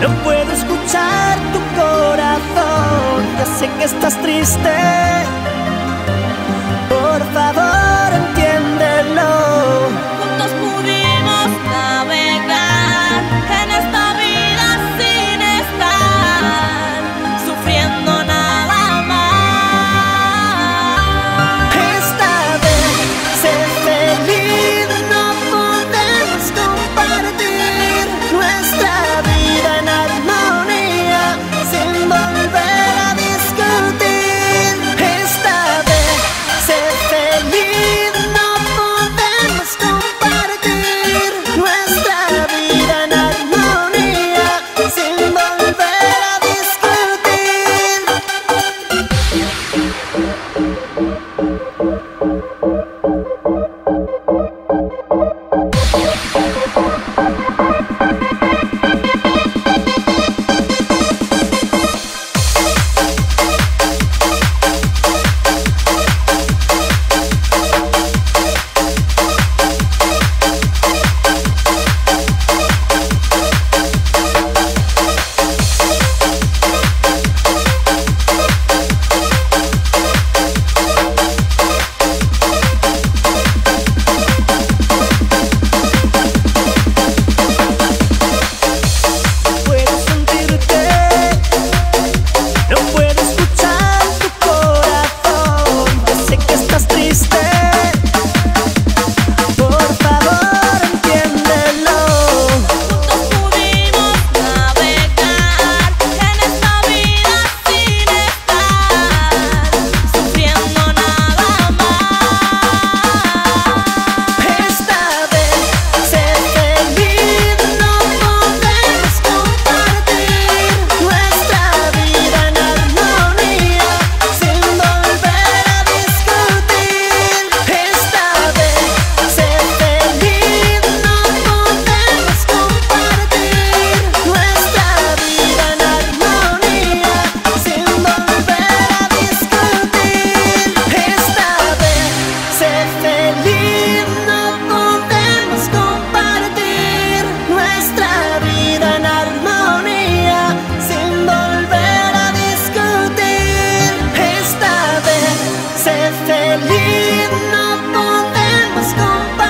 No puedo escuchar tu corazón, ya sé que estás triste. Por favor, entiéndelo. Juntos pudimos navegar en esta vida sin estar sufriendo nada más. Esta vez sé feliz, no podemos compartir nuestra vida en armonía sin volver a discutir. Esta vez sé feliz, no podemos compartir nuestra vida en armonía sin volver a discutir. No puedo escuchar tu corazón, ya sé que estás triste. Por favor, entiéndelo. Juntos pudimos navegar en esta vida sin estar sufriendo nada más. Esta vez sé feliz, no podemos compartir nuestra vida en armonía sin volver a discutir. Esta vez sé feliz, no podemos compartir nuestra vida en armonía sin volver a discutir. Esta vez sé feliz, no podemos compartir nuestra vida en armonía sin volver a discutir. Esta vez sé feliz, no podemos compartir